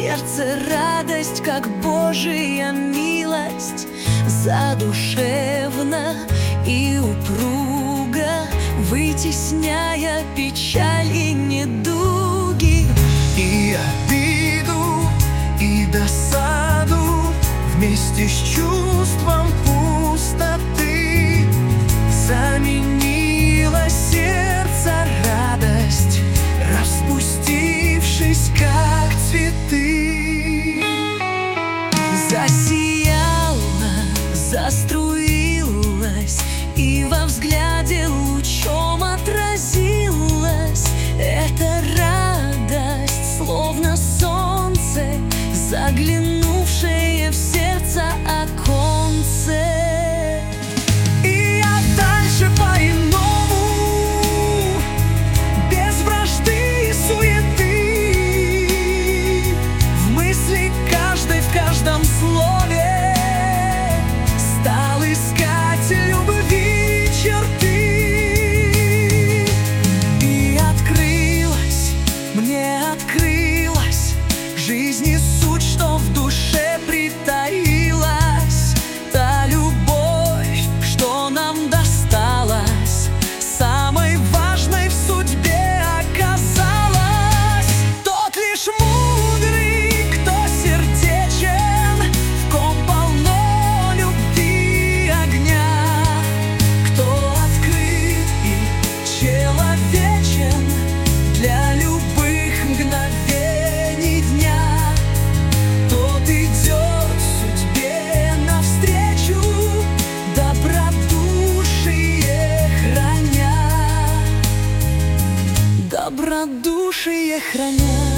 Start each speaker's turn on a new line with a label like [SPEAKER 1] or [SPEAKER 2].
[SPEAKER 1] сердце радость, как Божия милость, задушевно и упруго, вытесняя печаль и недуги,
[SPEAKER 2] и обиду, и досаду вместе с чувством пустоты заменила сердце радость, распустившись, как цветы. Засияла, заструилась, и во взгляде лучом отразилась эта радость, словно солнце, заглянувшее в сердце оконце. И я дальше по-иному, без вражды и суеты, в мысли каждой, в каждом слове стал искать любви черты. И открылась, мне открылась жизни суть, что в душе притаилась, та любовь, что нам досталась, самой важной в судьбе оказалась. Тот лишь мудрый, кто сердечен, в ком полно любви огня, кто открыт и человечен для любых мгновений дня. Тот идет судьбе навстречу, добродушие храня, добродушие храня.